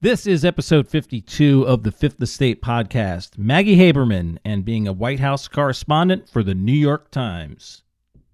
This is episode 52 of the Fifth Estate podcast. Maggie Haberman and being a White House correspondent for the New York Times.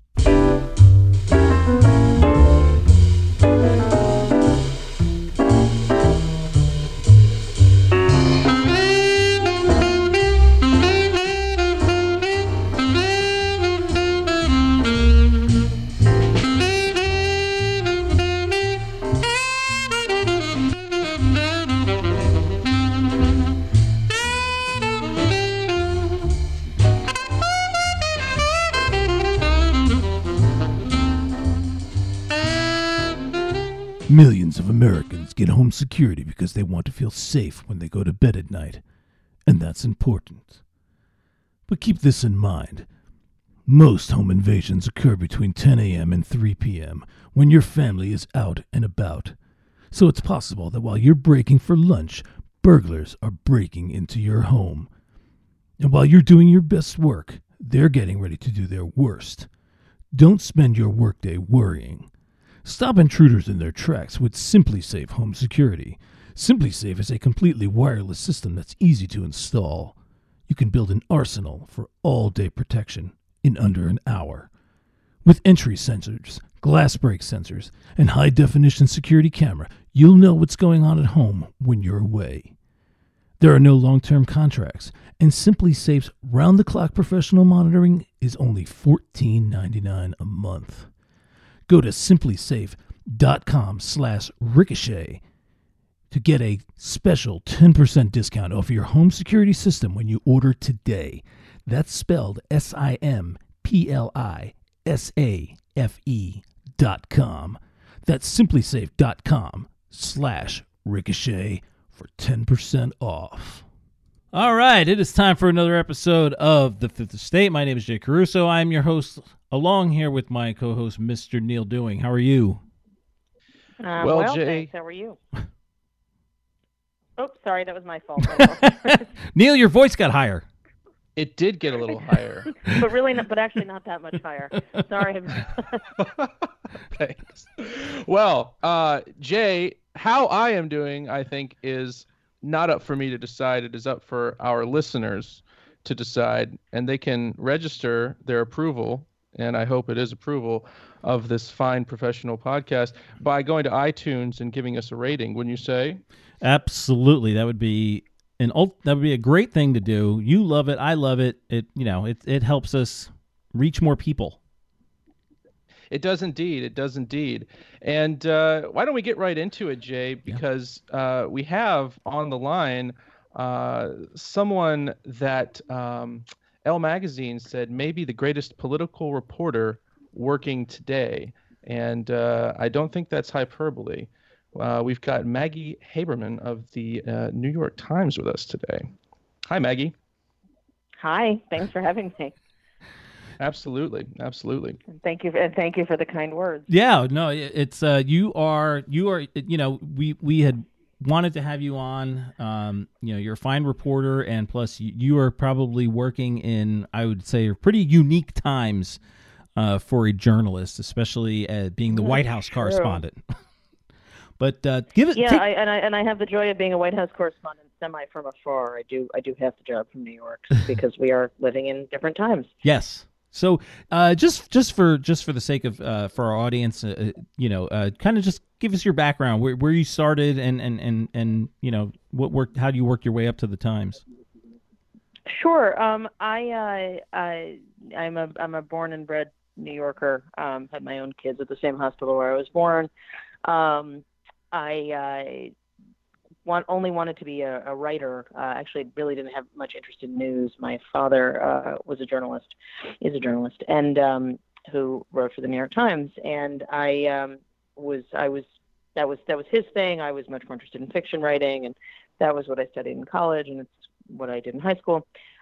Millions of Americans get home security because they want to feel safe when they go to bed at night, and that's important. But keep this in mind. Most home invasions occur between 10 a.m. and 3 p.m. when your family is out and about. So it's possible that while you're breaking for lunch, burglars are breaking into your home. And while you're doing your best work, they're getting ready to do their worst. Don't spend your workday worrying. Stop intruders in their tracks with SimpliSafe Home Security. SimpliSafe is a completely wireless system that's easy to install. You can build an arsenal for all-day protection in under an hour. With entry sensors, glass break sensors, and high-definition security camera, you'll know what's going on at home when you're away. There are no long-term contracts, and SimpliSafe's round-the-clock professional monitoring is only $14.99 a month. Go to simplisafe.com/ricochet to get a special 10% discount off your home security system when you order today. That's spelled SIMPLISAFE.com. That's simplisafe.com/ricochet for 10% off. All right, it is time for another episode of The Fifth Estate. My name is Jay Caruso. I am your host, along here with my co-host, Mr. Neil Dewing. How are you? Well, Jay. Thanks. How are you? Oh, sorry, that was my fault. Neil, your voice got higher. It did get a little higher. but actually not that much higher. Sorry. Thanks. Well, Jay, how I am doing, I think, is not up for me to decide. It is up for our listeners to decide, and they can register their approval, and I hope it is approval, of this fine professional podcast by going to iTunes and giving us a rating, wouldn't you say? Absolutely. That would be a great thing to do. You love it. I love it. It helps us reach more people. It does indeed. It does indeed. And why don't we get right into it, Jay? Because we have on the line someone that Elle Magazine said may be the greatest political reporter working today. And I don't think that's hyperbole. We've got Maggie Haberman of the New York Times with us today. Hi, Maggie. Hi. Thanks for having me. Absolutely. Thank you for the kind words. Yeah, no, it's you are we had wanted to have you on. You're a fine reporter, and plus you are probably working in, I would say, pretty unique times for a journalist, especially being the White House correspondent. But give it. Yeah, I have the joy of being a White House correspondent semi from afar. I do have the job from New York because we are living in different times. Yes. So, just for the sake of for our audience, kind of just give us your background, where you started, and how do you work your way up to the Times? Sure. I'm a born and bred New Yorker. Had my own kids at the same hospital where I was born. I only wanted to be a writer. Actually, really didn't have much interest in news. My father is a journalist, and who wrote for the New York Times. And that was his thing. I was much more interested in fiction writing, and that was what I studied in college, and it's what I did in high school.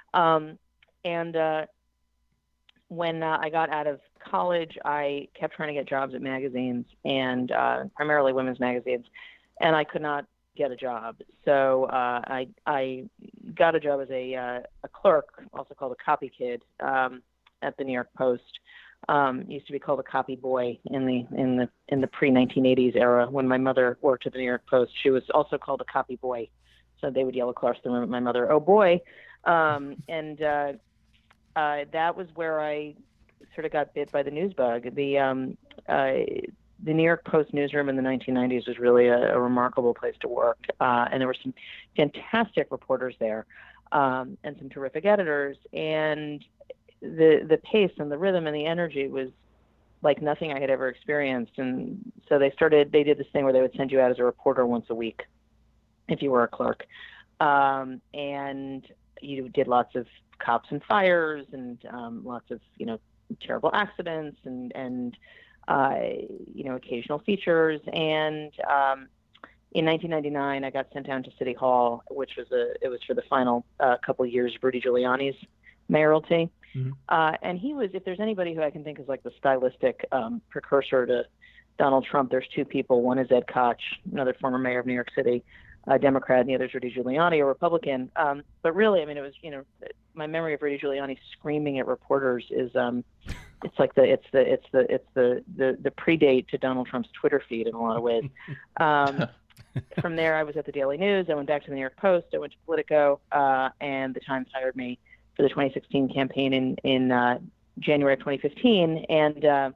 When I got out of college, I kept trying to get jobs at magazines, and primarily women's magazines, and I could not get a job. So I got a job as a clerk, also called a copy kid, at the New York Post, Used to be called a copy boy in the pre-1980s era when my mother worked at the New York Post. She was also called a copy boy, so they would yell across the room at my mother, "Oh boy!" That was where I sort of got bit by the news bug. The New York Post newsroom in the 1990s was really a remarkable place to work, and there were some fantastic reporters there, and some terrific editors, and the pace and the rhythm and the energy was like nothing I had ever experienced. And so they did this thing where they would send you out as a reporter once a week if you were a clerk. And you did lots of cops and fires and lots of, terrible accidents and occasional features. And in 1999, I got sent down to City Hall, which was for the final couple of years of Rudy Giuliani's mayoralty. Mm-hmm. And he was, if there's anybody who I can think is like the stylistic precursor to Donald Trump, there's two people. One is Ed Koch, another former mayor of New York City, a Democrat, and the other is Rudy Giuliani, a Republican. But really, I mean, it was, my memory of Rudy Giuliani screaming at reporters is, it's like the predate to Donald Trump's Twitter feed in a lot of ways. From there, I was at the Daily News. I went back to the New York Post. I went to Politico, and the Times hired me for the 2016 campaign in January of 2015, and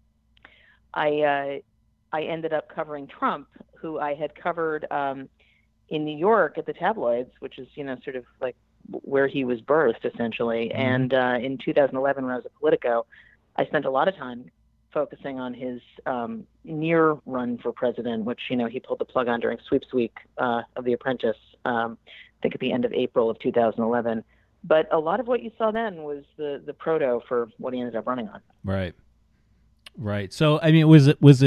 I ended up covering Trump, who I had covered in New York at the tabloids, which is sort of like where he was birthed essentially. Mm-hmm. And in 2011, when I was at Politico, I spent a lot of time focusing on his near run for president, which he pulled the plug on during sweeps week of The Apprentice, I think at the end of April of 2011. But a lot of what you saw then was the proto for what he ended up running on. Right. So, I mean, what would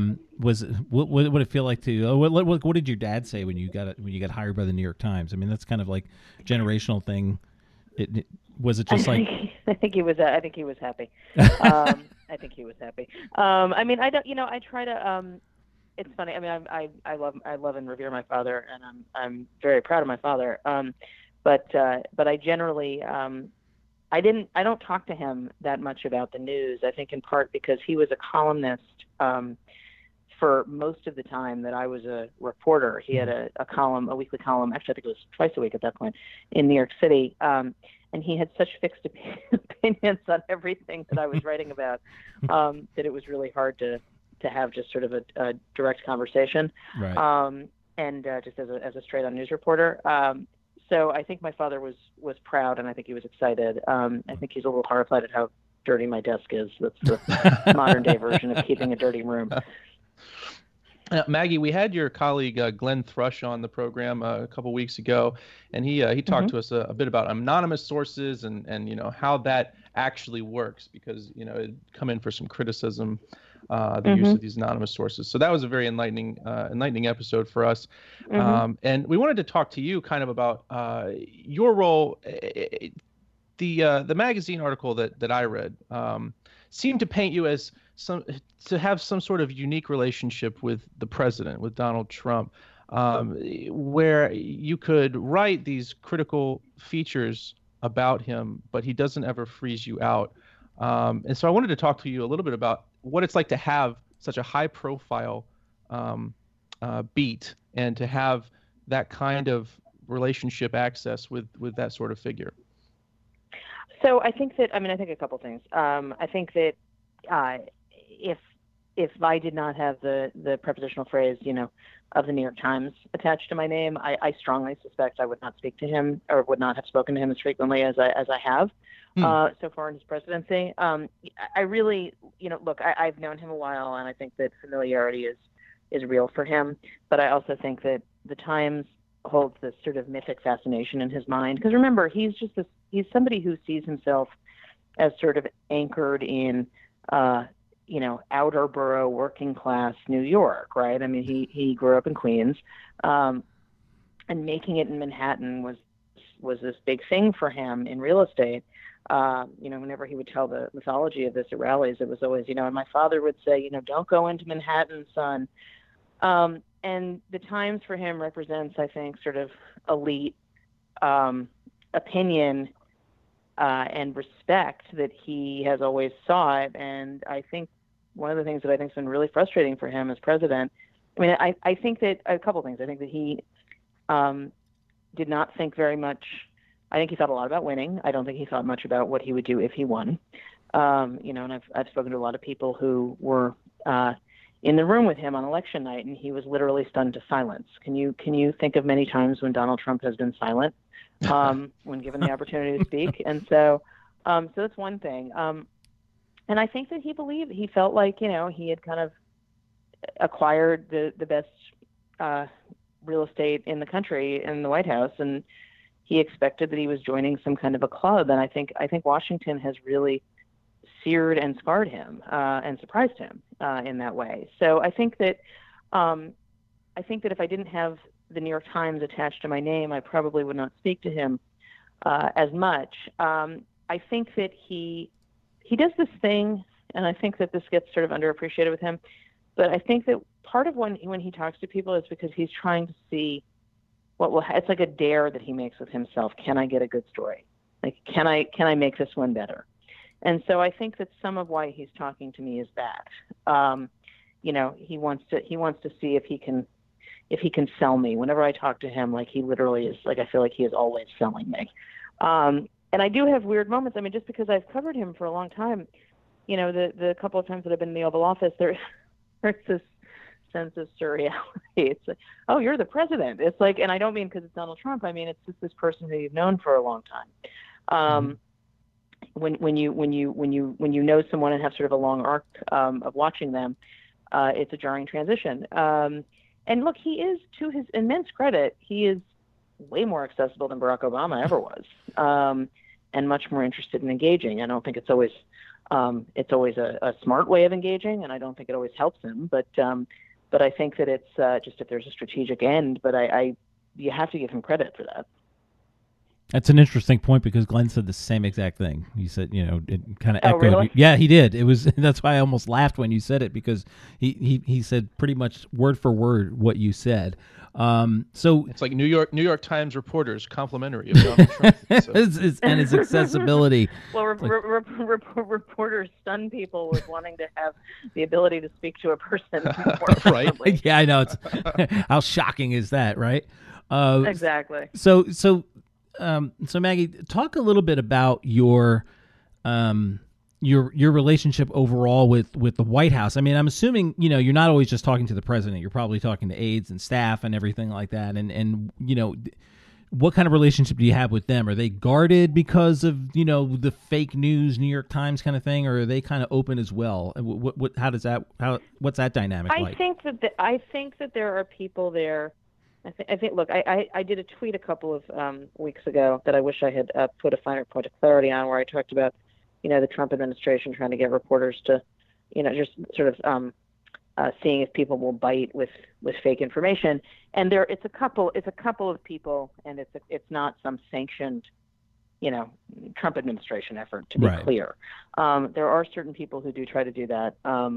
it feel like to? What did your dad say when you got hired by the New York Times? I mean, that's kind of like generational thing. Was it just like? I think he was happy. I think he was happy. I mean, I don't. I try to. It's funny. I mean, I love and revere my father, and I'm very proud of my father. But I generally, I don't talk to him that much about the news. I think in part because he was a columnist for most of the time that I was a reporter. He had a weekly column, actually I think it was twice a week at that point, in New York City. And he had such fixed opinions on everything that I was writing about that it was really hard to have just sort of a direct conversation. Right. And just as a straight on news reporter. So I think my father was proud, and I think he was excited. I think he's a little horrified at how dirty my desk is. That's the modern day version of keeping a dirty room. Maggie, we had your colleague Glenn Thrush on the program a couple weeks ago, and he talked to us a bit about anonymous sources and how that actually works, because it come in for some criticism, the use of these anonymous sources. So that was a very enlightening episode for us. And we wanted to talk to you kind of about your role. The magazine article that I read seemed to paint you as to have some sort of unique relationship with the president, with Donald Trump, where you could write these critical features about him, but he doesn't ever freeze you out. And so I wanted to talk to you a little bit about what it's like to have such a high profile beat and to have that kind of relationship access with that sort of figure. So I think a couple things. I think that if I did not have the prepositional phrase, of the New York Times attached to my name, I strongly suspect I would not speak to him or would not have spoken to him as frequently as I have so far in his presidency. I really, look, I've known him a while, and I think that familiarity is real for him. But I also think that the Times holds this sort of mythic fascination in his mind. Because remember, he's somebody who sees himself as sort of anchored in, outer borough working class New York, right? I mean, he grew up in Queens, and making it in Manhattan was this big thing for him in real estate. Whenever he would tell the mythology of this at rallies, it was always, and my father would say, don't go into Manhattan, son. And the Times for him represents, I think, sort of elite opinion and respect that he has always sought. And I think one of the things that I think has been really frustrating for him as president, I mean, I think that a couple of things. I think that he did not think very much. I think he thought a lot about winning. I don't think he thought much about what he would do if he won. And I've spoken to a lot of people who were in the room with him on election night, and he was literally stunned to silence. Can you think of many times when Donald Trump has been silent when given the opportunity to speak? And so that's one thing. And I think that he felt like, he had kind of acquired the best real estate in the country in the White House, and he expected that he was joining some kind of a club. And I think Washington has really seared and scarred him and surprised him in that way. So I think that if I didn't have the New York Times attached to my name, I probably would not speak to him as much. I think that he does this thing, and I think that this gets sort of underappreciated with him, but I think that part of when he talks to people is because he's trying to see it's like a dare that he makes with himself. Can I get a good story? Like, can I make this one better? And so I think that some of why he's talking to me is that, he wants to see if he can sell me. Whenever I talk to him, like, he literally is, like, I feel like he is always selling me. And I do have weird moments. I mean, just because I've covered him for a long time, the couple of times that I've been in the Oval Office, there's this sense of surreality. It's like, oh, you're the president. It's like, and I don't mean because it's Donald Trump. I mean, it's just this person who you've known for a long time. When you know someone and have sort of a long arc of watching them, it's a jarring transition. And look, he is, to his immense credit, he is way more accessible than Barack Obama ever was, and much more interested in engaging. I don't think it's always a smart way of engaging, and I don't think it always helps him. But I think that it's just if there's a strategic end. But you have to give him credit for that. That's an interesting point because Glenn said the same exact thing. He said, it kind of echoed. Really? Yeah, he did. It was that's why I almost laughed when you said it because he said pretty much word for word what you said. So it's like New York Times reporters complimentary of Donald Trump. So. and his accessibility. Well, reporters stun people with wanting to have the ability to speak to a person. Right? Yeah, I know. It's how shocking is that, right? Exactly. So Maggie, talk a little bit about your relationship overall with the White House. I mean, I'm assuming, you're not always just talking to the president. You're probably talking to aides and staff and everything like that. And what kind of relationship do you have with them? Are they guarded because of, the fake news, New York Times kind of thing, or are they kind of open as well? What's that dynamic like? I think that there are people there. I think. Look, I did a tweet a couple of weeks ago that I wish I had put a finer point of clarity on, where I talked about, the Trump administration trying to get reporters to, just sort of seeing if people will bite with fake information. And it's a couple of people, and it's not some sanctioned, Trump administration effort, to be clear. There are certain people who do try to do that,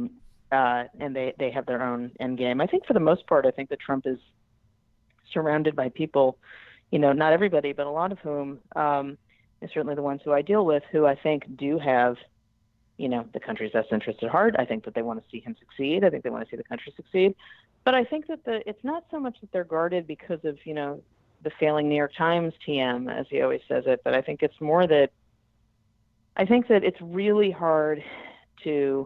and they have their own end game. I think for the most part, I think that Trump is surrounded by people, not everybody, but a lot of whom, and certainly the ones who I deal with, who I think do have, the country's best interest at heart. I think that they want to see him succeed. I think they want to see the country succeed. But I think that it's not so much that they're guarded because of, the failing New York Times TM, as he always says it, but I think it's more that I think that it's really hard to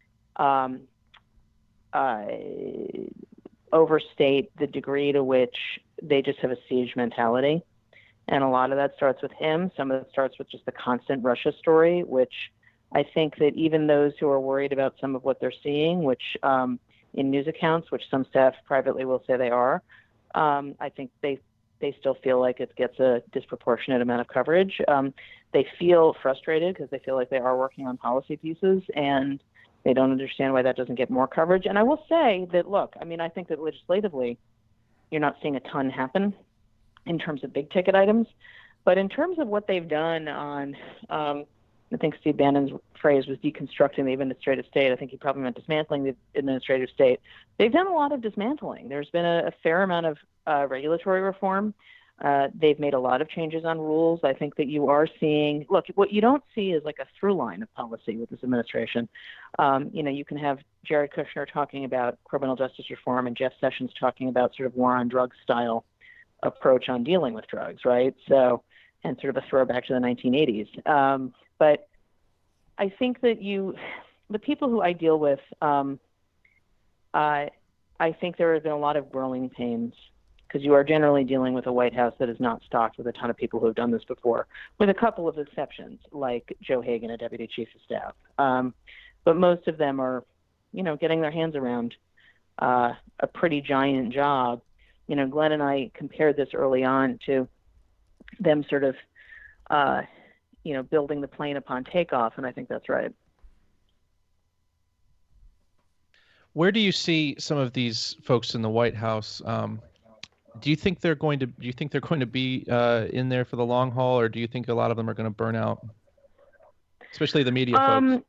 overstate the degree to which they just have a siege mentality. And a lot of that starts with him. Some of it starts with just the constant Russia story, which I think that even those who are worried about some of what they're seeing, which in news accounts, which some staff privately will say they are, I think they still feel like it gets a disproportionate amount of coverage. They feel frustrated because they feel like they are working on policy pieces, and they don't understand why that doesn't get more coverage. And I will say that, look, I mean, I think that legislatively, you're not seeing a ton happen in terms of big ticket items. But in terms of what they've done on, I think Steve Bannon's phrase was deconstructing the administrative state. I think he probably meant dismantling the administrative state. They've done a lot of dismantling. There's been a fair amount of regulatory reform. They've made a lot of changes on rules. I think that you are seeing, look, what you don't see is like a through line of policy with this administration. You can have Jared Kushner talking about criminal justice reform and Jeff Sessions talking about sort of war on drugs style approach on dealing with drugs, right? So, and sort of a throwback to the 1980s. But I think that the people who I deal with, I think there have been a lot of growing pains, because you are generally dealing with a White House that is not stocked with a ton of people who have done this before, with a couple of exceptions, like Joe Hagan, a deputy chief of staff. But most of them are, getting their hands around a pretty giant job. Glenn and I compared this early on to them sort of, building the plane upon takeoff, and I think that's right. Where do you see some of these folks in the White House? Do you think they're going to be in there for the long haul, or do you think a lot of them are going to burn out, especially the media folks?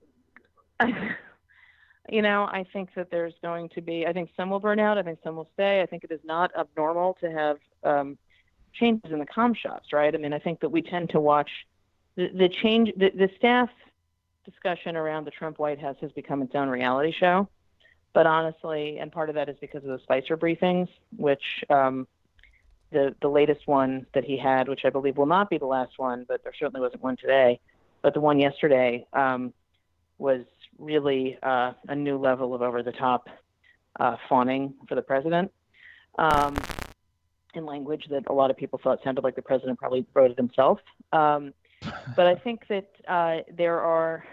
I think that there's going to be. I think some will burn out. I think some will stay. I think it is not abnormal to have changes in the comm shops, right? I mean, I think that we tend to watch the change. The staff discussion around the Trump White House has become its own reality show. But honestly, and part of that is because of the Spicer briefings, which the latest one that he had, which I believe will not be the last one, but there certainly wasn't one today, but the one yesterday was really a new level of over-the-top fawning for the president in language that a lot of people thought sounded like the president probably wrote it himself. But I think that there are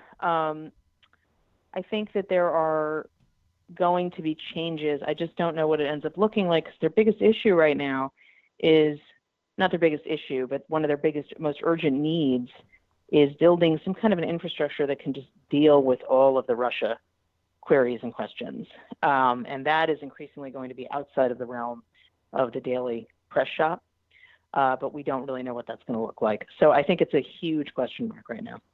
going to be changes. I just don't know what it ends up looking like, because their biggest issue right now is not their biggest issue, but one of their most urgent needs is building some kind of an infrastructure that can just deal with all of the Russia queries and questions. And that is increasingly going to be outside of the realm of the daily press shop. But we don't really know what that's going to look like. So I think it's a huge question mark right now.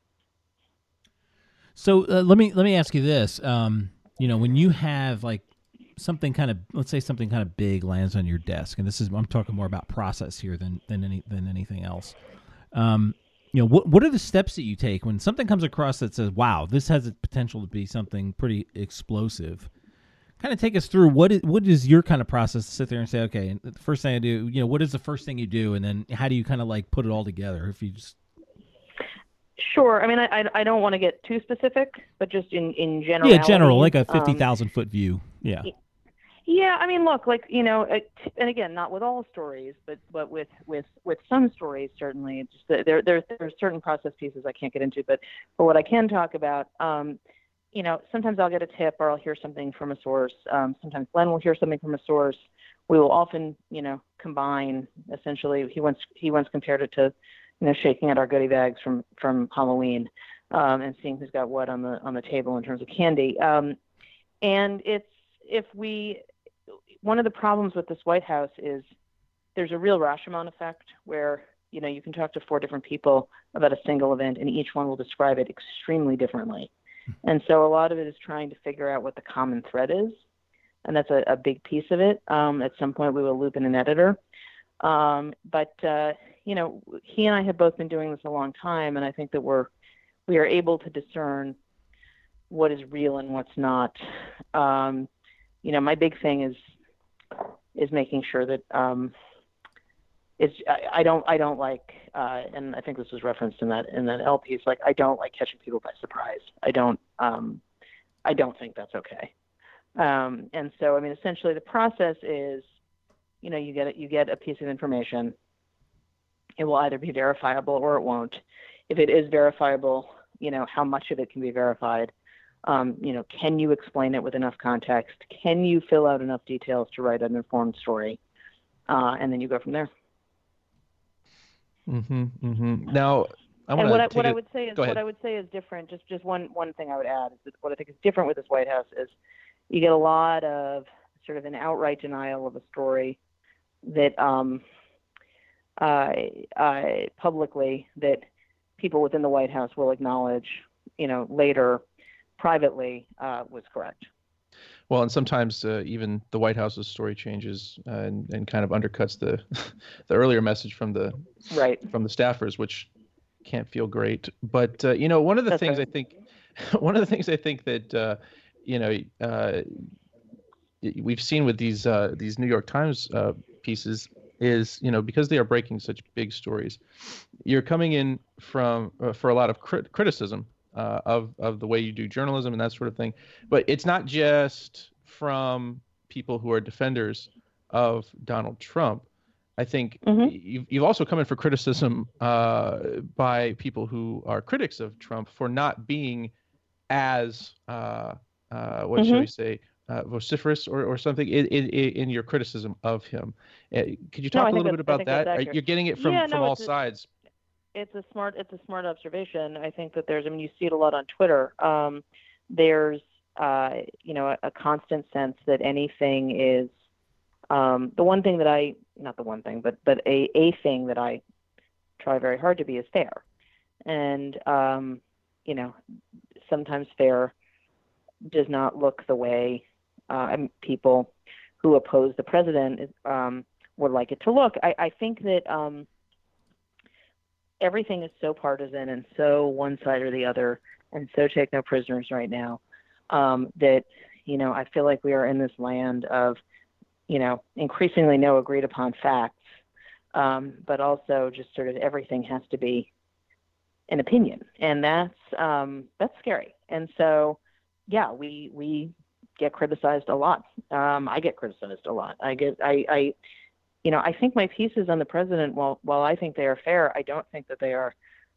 So let me ask you this. When you have like something kind of, let's say something kind of big lands on your desk, and I'm talking more about process here than anything else. What are the steps that you take when something comes across that says, wow, this has the potential to be something pretty explosive? Kind of take us through what is your kind of process to sit there and say, okay, the first thing I do, what is the first thing you do, and then how do you kind of like put it all together? If you just Sure. I mean, I don't want to get too specific, but just in general. Yeah, general, like a 50,000 foot view. Yeah. Yeah. I mean, look, like, and again, not with all stories, but with some stories, certainly. Just there are certain process pieces I can't get into, but what I can talk about, sometimes I'll get a tip or I'll hear something from a source. Sometimes Glenn will hear something from a source. We will often, combine. Essentially, he once compared it to, shaking out our goodie bags from Halloween, and seeing who's got what on the table in terms of candy. And one of the problems with this White House is there's a real Rashomon effect where, you can talk to 4 different people about a single event and each one will describe it extremely differently. And so a lot of it is trying to figure out what the common thread is. And that's a big piece of it. At some point we will loop in an editor. But he and I have both been doing this a long time, and I think that we are able to discern what is real and what's not. My big thing is making sure that I don't like, and I think this was referenced in that L piece. Like, I don't like catching people by surprise. I don't think that's okay. And so, I mean, essentially, the process is, you get a piece of information. It will either be verifiable or it won't. If it is verifiable, how much of it can be verified? Can you explain it with enough context? Can you fill out enough details to write an informed story? And then you go from there. Mm-hmm. Mm-hmm. Now, what I would say is different. Just one thing I would add is that what I think is different with this White House is you get a lot of sort of an outright denial of a story that publicly that people within the White House will acknowledge, later privately was correct. Well, and sometimes even the White House's story changes and kind of undercuts the the earlier message from the Right. staffers, which can't feel great. But one of the That's things right. I think, one of the things I think that we've seen with these New York Times pieces is, because they are breaking such big stories, you're coming in from for a lot of criticism of the way you do journalism and that sort of thing. But it's not just from people who are defenders of Donald Trump. I think you've also come in for criticism by people who are critics of Trump for not being as what shall we say, vociferous or something in your criticism of him. Could you talk a little bit about that? You're getting it from all sides. It's a smart observation. I think that you see it a lot on Twitter. There's a constant sense that anything is the one thing that not the one thing, but a thing that I try very hard to be is fair. And sometimes fair does not look the way people who oppose the president would like it to look. I think that everything is so partisan and so one side or the other and so take no prisoners right now that, I feel like we are in this land of, increasingly no agreed upon facts, but also just sort of everything has to be an opinion. And that's scary. And so, yeah, we get criticized a lot. I get criticized a lot. I think my pieces on the president, while I think they are fair, I don't think that they are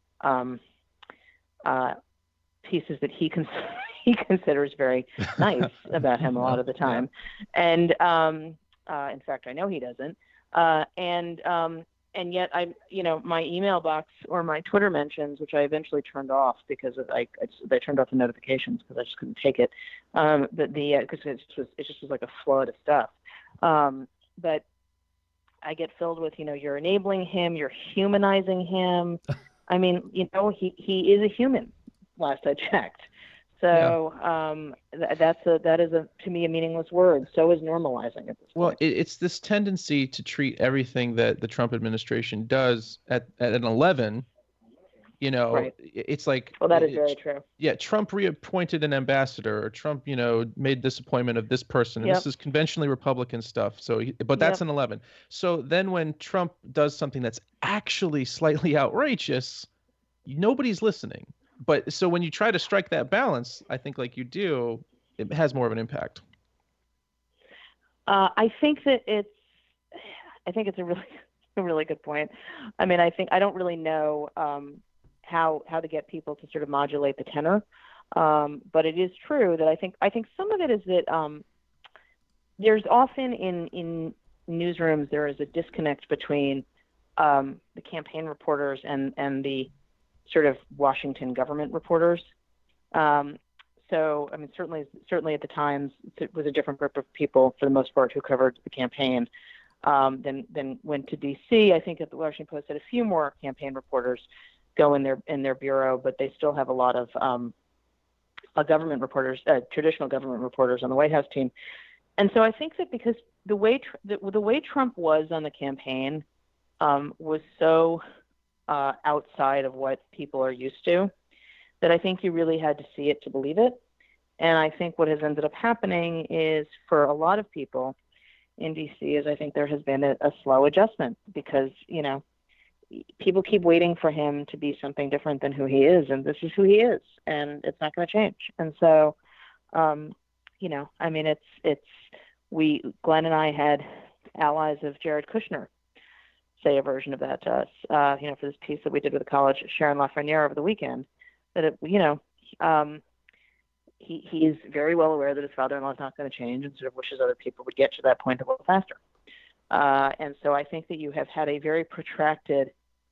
pieces that he considers very nice about him a lot of the time. And in fact, I know he doesn't. And yet my email box or my Twitter mentions, which I eventually turned off because I turned off the notifications because I just couldn't take it. Because it just was like a flood of stuff. But I get filled with, you're enabling him, you're humanizing him. I mean, he is a human, last I checked. So that is to me a meaningless word. So is normalizing at this point. Well, it's this tendency to treat everything that the Trump administration does at an 11. Right. It's like, well, that is very true. Yeah, Trump reappointed an ambassador, or Trump, made this appointment of this person, and this is conventionally Republican stuff. So, but that's an 11. So then, when Trump does something that's actually slightly outrageous, nobody's listening. But so when you try to strike that balance, I think, like you do, it has more of an impact. I think it's a really good point. I mean, I don't really know how to get people to sort of modulate the tenor, but it is true that I think some of it is that there's often in newsrooms there is a disconnect between the campaign reporters and the sort of Washington government reporters. So, I mean, certainly at the Times, it was a different group of people for the most part who covered the campaign. Then went to D.C. I think that the Washington Post had a few more campaign reporters go in their bureau, but they still have a lot of government reporters, traditional government reporters on the White House team. And so I think that because the way Trump was on the campaign was so outside of what people are used to, that I think you really had to see it to believe it. And I think what has ended up happening is, for a lot of people in D.C., is I think there has been a slow adjustment because, people keep waiting for him to be something different than who he is. And this is who he is, and it's not going to change. And so, I mean, Glenn and I had allies of Jared Kushner say a version of that to us, for this piece that we did with the college, Sharon Lafreniere, over the weekend, that, he is very well aware that his father-in-law is not going to change and sort of wishes other people would get to that point a little faster. And so I think that you have had a very protracted,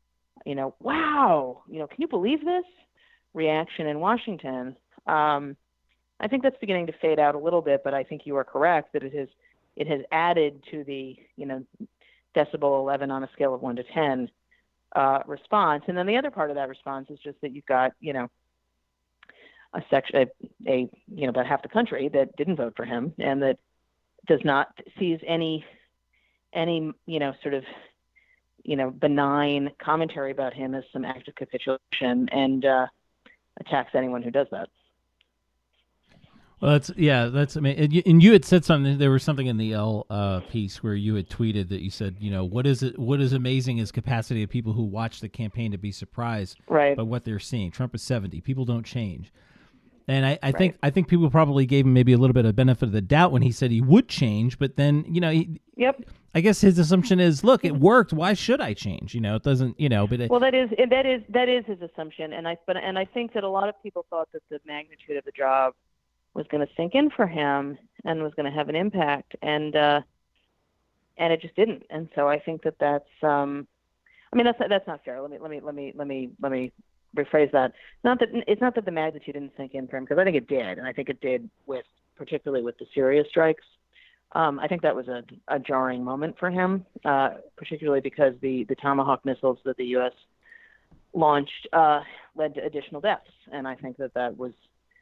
wow, can you believe this reaction in Washington? I think that's beginning to fade out a little bit, but I think you are correct that it has added to the, decibel 11 on a scale of 1 to 10 response. And then the other part of that response is just that you've got, a section, about half the country that didn't vote for him, and that sees any sort of benign commentary about him as some act of capitulation, and attacks anyone who does that. Well, that's amazing. And you had said something. There was something in the L piece where you had tweeted that you said, what is amazing is capacity of people who watch the campaign to be surprised by what they're seeing. Trump is 70. People don't change. And I think people probably gave him maybe a little bit of benefit of the doubt when he said he would change, but then Yep. I guess his assumption is, look, it worked. Why should I change? It doesn't. But that is his assumption, and I think that a lot of people thought that the magnitude of the job was going to sink in for him and was going to have an impact, and it just didn't. And so I think that's that's not fair. Let me rephrase that. It's not that the magnitude didn't sink in for him, because I think it did, and I think it did particularly with the Syria strikes. I think that was a jarring moment for him, particularly because the Tomahawk missiles that the U.S. launched led to additional deaths, and I think that was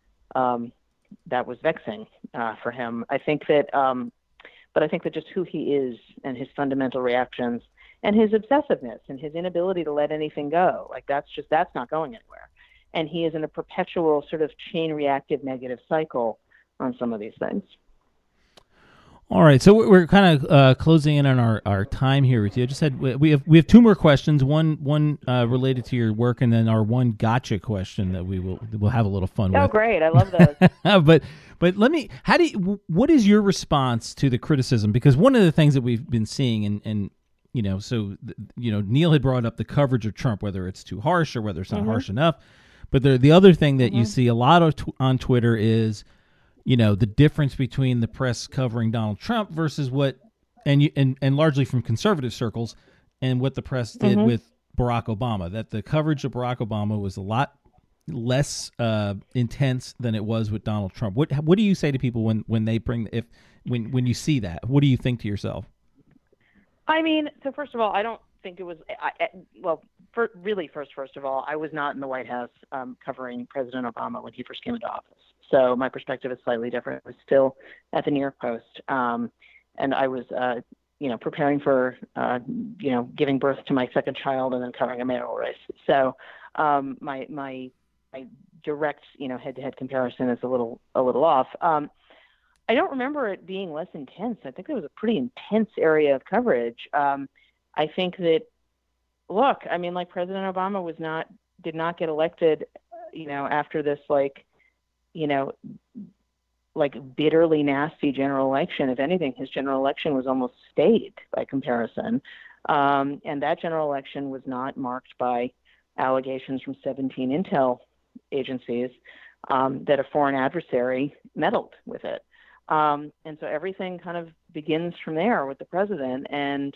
vexing for him. I think that, but I think that just who he is and his fundamental reactions and his obsessiveness and his inability to let anything go, that's not going anywhere. And he is in a perpetual sort of chain reactive negative cycle on some of these things. All right, so we're kind of closing in on our time here with you. I just had we have two more questions. One related to your work, and then our one gotcha question that we'll have a little fun with. Oh, great! I love those. but what is your response to the criticism? Because one of the things that we've been seeing, and Neil had brought up the coverage of Trump, whether it's too harsh or whether it's not harsh enough. But the other thing that you see a lot of on Twitter is, the difference between the press covering Donald Trump versus what, and largely from conservative circles, and what the press did with Barack Obama. That the coverage of Barack Obama was a lot less intense than it was with Donald Trump. What do you say to people when they bring when you see that? What do you think to yourself? I mean, so first of all, I don't think it was. First of all, I was not in the White House covering President Obama when he first came into office. So my perspective is slightly different. I was still at the New York Post, and I was, preparing for, giving birth to my second child and then covering a mayoral race. So my direct, head-to-head comparison is a little off. I don't remember it being less intense. I think it was a pretty intense area of coverage. I think that, look, President Obama did not get elected, after this, bitterly nasty general election. If anything, his general election was almost staged by comparison. And that general election was not marked by allegations from 17 intel agencies that a foreign adversary meddled with it. And so everything kind of begins from there with the president. And,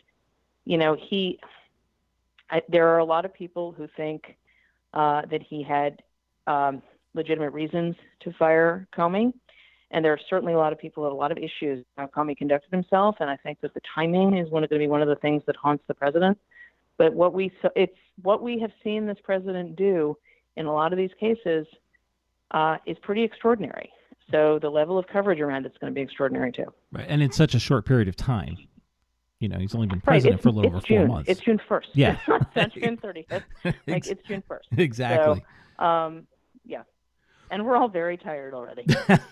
there are a lot of people who think that he had legitimate reasons to fire Comey. And there are certainly a lot of people with a lot of issues how Comey conducted himself. And I think that the timing is going to be one of the things that haunts the president. But what we have seen this president do in a lot of these cases is pretty extraordinary. So the level of coverage around it's going to be extraordinary too. Right, and in such a short period of time. He's only been president for a little over 4 months. It's June 1st. Yeah. It's not June 30th. It's June 1st. Exactly. So, yeah. And we're all very tired already.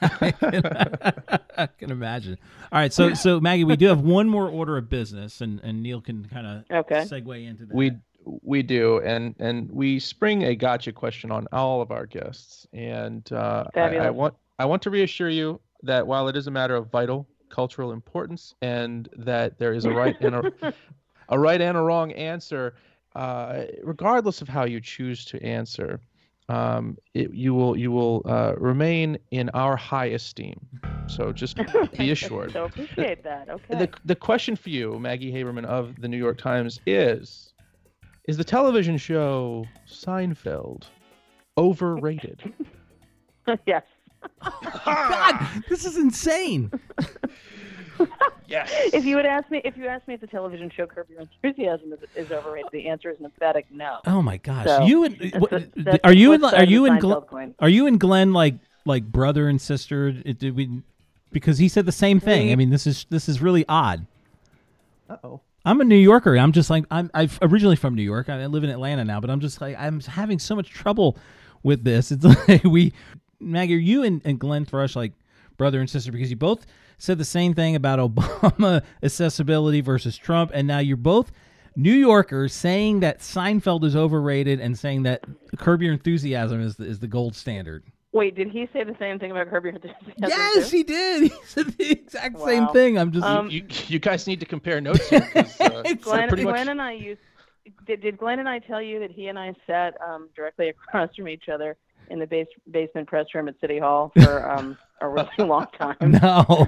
I can imagine. All right, so Maggie, we do have one more order of business, and Neil can kind of segue into that. We do, and we spring a gotcha question on all of our guests, and I want to reassure you that while it is a matter of vital cultural importance, and that there is a right and a right and a wrong answer, regardless of how you choose to answer, you will remain in our high esteem. So just be assured. So appreciate that. Okay. The question for you, Maggie Haberman of the New York Times, is the television show Seinfeld overrated? Yes. Oh, God, this is insane. Yes. If you asked me if the television show Curb Your Enthusiasm is overrated, the answer is an emphatic no. Oh my gosh! So, you and that's are the you and flip side are of you the and Seinfeld coin. are you and Glenn like brother and sister? Did we? Because he said the same thing. I mean, this is really odd. Uh-oh. I'm a New Yorker. I'm just like I'm originally from New York. I live in Atlanta now, but I'm just like I'm having so much trouble with this. It's like Maggie, are you and Glenn Thrush like brother and sister because you both said the same thing about Obama accessibility versus Trump, and now you're both New Yorkers saying that Seinfeld is overrated and saying that Curb Your Enthusiasm is the gold standard. Wait, did he say the same thing about Curb Your Enthusiasm? Yes, too? he did. He said the exact same Wow. thing. I'm just You guys need to compare notes here. 'Cause, Glenn and I used. Did Glenn and I tell you that he and I sat directly across from each other in the basement press room at City Hall for a really long time? no.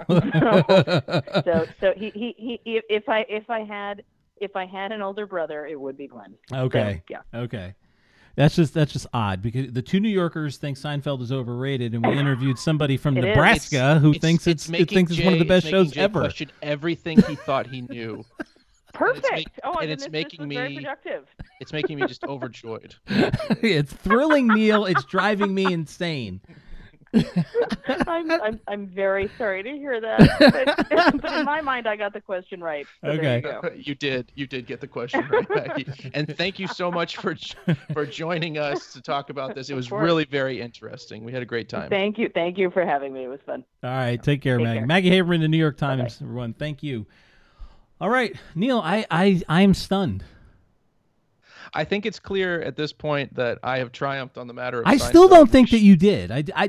So he if I had an older brother, it would be Glenn. Okay. So, yeah. Okay. That's just odd because the two New Yorkers think Seinfeld is overrated, and we interviewed somebody from It is. Nebraska who thinks it's one of the best shows ever. Question everything he thought he knew. Perfect. and this was very productive. It's making me just overjoyed. It's thrilling, Neil. It's driving me insane. I'm very sorry to hear that, but in my mind, I got the question right. So Okay. There you go. You did get the question right, Maggie. And thank you so much for joining us to talk about this. It was course. really very interesting. We had a great time. Thank you for having me. It was fun. All right. Take care, Take Maggie. care. Maggie Haberman, the New York Times, everyone. Thank you. All right, Neil, I am stunned. I think it's clear at this point that I have triumphed on the matter of I still Seinfeld. don't think that you did.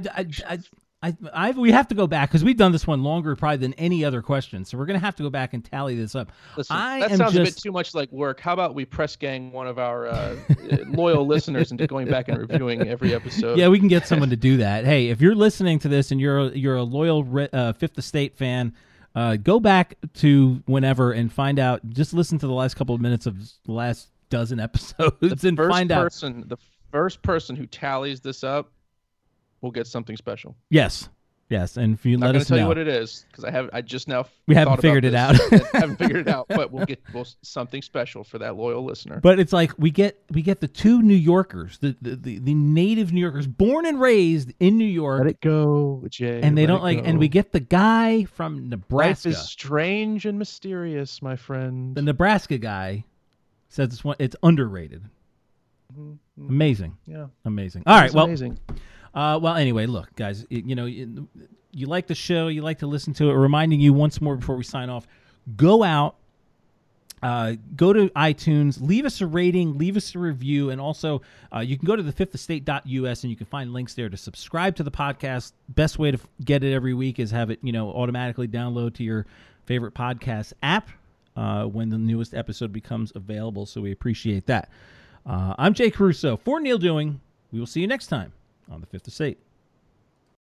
We have to go back because we've done this one longer probably than any other question. So we're going to have to go back and tally this up. Listen, that sounds a bit too much like work. How about we press gang one of our loyal listeners into going back and reviewing every episode? Yeah, we can get someone to do that. Hey, if you're listening to this and you're a loyal Fifth Estate fan, go back to whenever and find out. Just listen to the last couple of minutes of the last dozen episodes and find out. The first person who tallies this up will get something special. Yes, and if you let us know, I'm not going to tell you what it is because I just now we haven't figured it out. Haven't figured it out, but we'll something special for that loyal listener. But it's like we get the two New Yorkers, the native New Yorkers, born and raised in New York. Let it go, Jay. And they don't like, and we get the guy from Nebraska. Life is strange and mysterious, my friend. The Nebraska guy says it's underrated. Mm-hmm. Amazing. Yeah. Amazing. All right. Well, amazing. Well, anyway, look, guys, you like the show, you like to listen to it. Reminding you once more before we sign off, go out, go to iTunes, leave us a rating, leave us a review, and also you can go to thefifthestate.us and you can find links there to subscribe to the podcast. Best way to get it every week is have it, automatically download to your favorite podcast app when the newest episode becomes available. So we appreciate that. I'm Jay Caruso for Neil Dewing. We will see you next time on The Fifth Estate.